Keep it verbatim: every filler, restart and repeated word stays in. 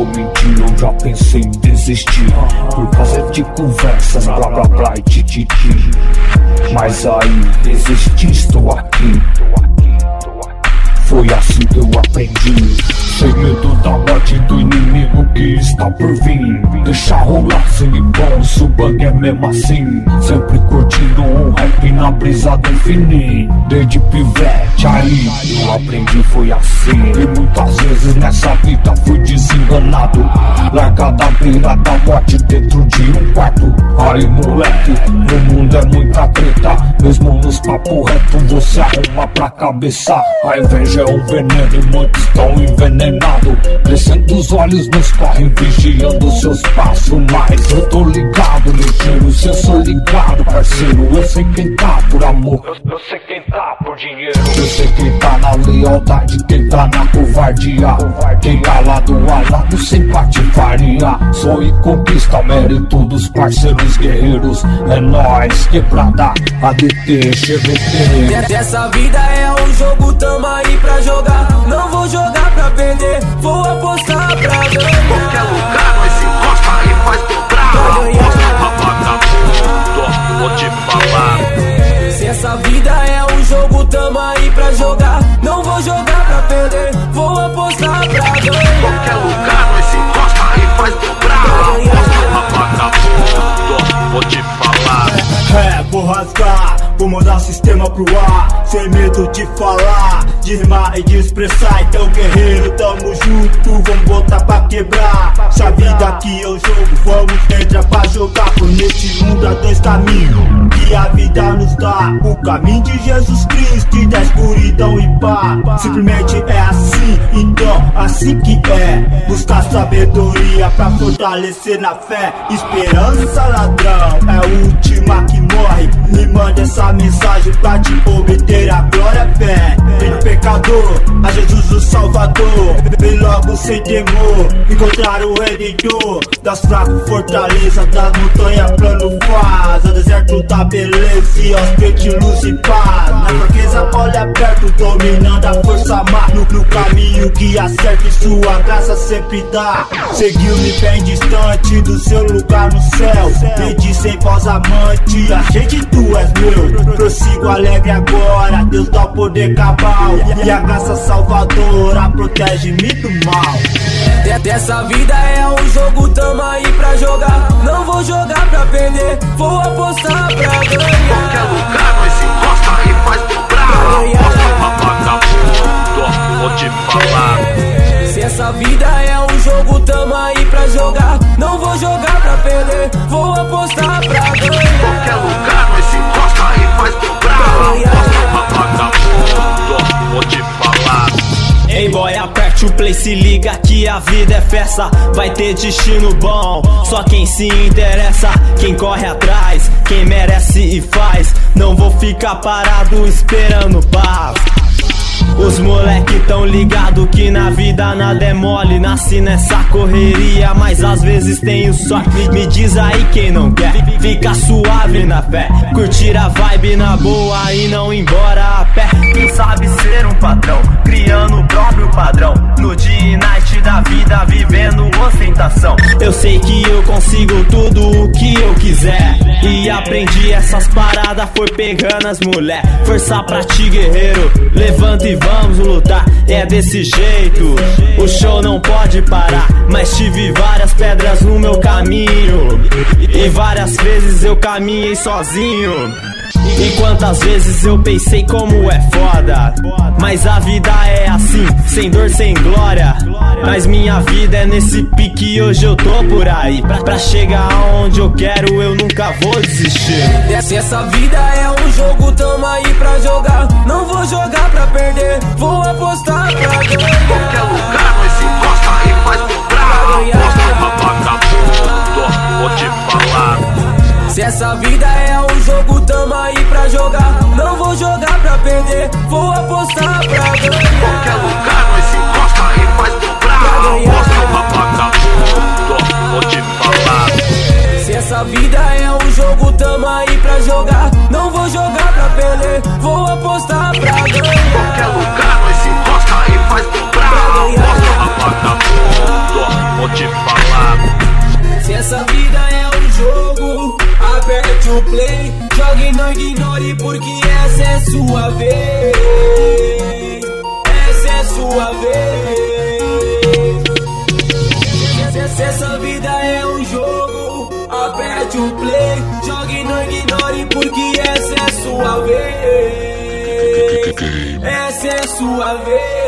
vou mentir, eu já pensei em desistir por causa de conversas, blá blá blá e tititi. Mas aí resisti, estou aqui. Foi assim que eu aprendi, sem medo da morte do inimigo que está por vir. Deixa rolar sangue bom, se o bang é mesmo assim. Sempre curtindo um rap na brisa do infinito. Desde pivete aí eu aprendi, foi assim. E muitas vezes nessa vida fui desenganado, largado à beira da morte dentro de um quarto. Aí moleque, no mundo é muita treta, mesmo nos papo reto você arruma pra cabeça. A inveja é um veneno e muitos estão envenenados. Crescendo os olhos nos correm, vigiando seus passos. Mas eu tô ligado, ligeiro, se eu sou ligado, parceiro. Eu sei quem tá por amor, eu, eu sei quem tá por dinheiro. Eu sei quem tá na lealdade, quem tá na covardia. Quem tá lado a lado sem patifaria. Sonho e conquista, mérito dos parceiros guerreiros. É nóis, quebrada, A D T, G V T. Dessa vida é um jogo, tamo aí pra jogar. Não vou jogar pra perder, vou apostar pra ganhar. Qualquer lugar nós se encosta e faz dobrar. Vagabundo, vou te falar. Se essa vida é um jogo, tamo aí pra jogar. Não vou jogar pra perder, vou apostar pra ganhar. Qualquer lugar nós se encosta e faz dobrar. Vagabundo, vou te falar. É, vou rasgar, vou mandar o sistema pro ar, sem medo de falar, de rimar e de expressar. Então guerreiro, tamo junto, vamos botar pra quebrar. Se a vida aqui é o jogo, vamos entrar pra jogar. Por nesse mundo há dois caminhos que a vida nos dá: o caminho de Jesus Cristo e da escuridão e pá. Simplesmente é assim, então assim que é. Buscar sabedoria pra fortalecer na fé. Esperança, ladrão, é a última que morre. Me manda essa mensagem pra te obter a glória, fé. Filho pecador, a Jesus o Salvador. Vem logo sem temor, encontrar o Redentor. Das fracos fortaleza, das montanhas plano faz. O deserto da beleza e aos peitos luz e paz. Na fraqueza olha perto, dominando a força má. No, no caminho que acerta e sua graça sempre dá. Seguiu-me bem distante do seu lugar no céu. Pedi sem voz amante, achei que tu és meu. Prossigo alegre agora, Deus dá o poder cabal. E a graça salvadora protege-me do mal. Dessa vida é um jogo, tamo aí pra jogar. Não vou jogar pra perder, vou apostar pra ganhar. Qualquer lugar nós se encosta e faz dobrar. Vagabundo, vou te falar. Se essa vida é um jogo, tamo aí pra jogar. Não vou jogar pra perder, vou apostar pra ganhar. Qualquer lugar nós se encosta e faz dobrar. Vagabundo, vou te falar. Ei boy, aperte o play, se liga que a vida é festa. Vai ter destino bom, só quem se interessa. Quem corre atrás, quem merece e faz. Não vou ficar parado esperando paz. Os moleque tão ligado que na vida nada é mole. Nasci nessa correria, mas às vezes tenho sorte. Me, me diz aí quem não quer, fica suave na fé. Curtir a vibe na boa e não ir embora a pé. Quem sabe ser um patrão, criando o próprio padrão. No dia e night da vida, vivendo ostentação. Eu sei que eu consigo tudo o que eu quiser. E aprendi essas paradas, foi pegando as mulher. Força pra ti guerreiro, levanta e vamos lutar, é desse jeito. O show não pode parar, mas tive várias pedras no meu caminho. E várias vezes eu caminhei sozinho. E quantas vezes eu pensei como é foda. Mas a vida é assim, sem dor, sem glória. Mas minha vida é nesse pique, hoje eu tô por aí. Pra, pra chegar aonde eu quero, eu nunca vou desistir. Se essa vida é um jogo, tamo aí pra jogar. Não vou jogar pra perder, vou apostar pra ganhar. Qualquer lugar nós se encosta e faz dobrar. Vagabundo, vou te falar. Se essa vida é um jogo, tamo aí pra jogar. Não vou jogar pra perder, vou apostar pra ganhar. Qualquer lugar nós se encosta e faz dobrar. Vagabundo, vou te falar. Se essa vida é um jogo, tamo aí pra jogar. Não vou jogar pra perder, vou apostar pra ganhar. Qualquer lugar nós se encosta e faz dobrar. Vagabundo, vou te sua vez, essa é sua vez. Se essa vida é um jogo, aperte o play, jogue e não ignore, porque essa é sua vez, essa é sua vez.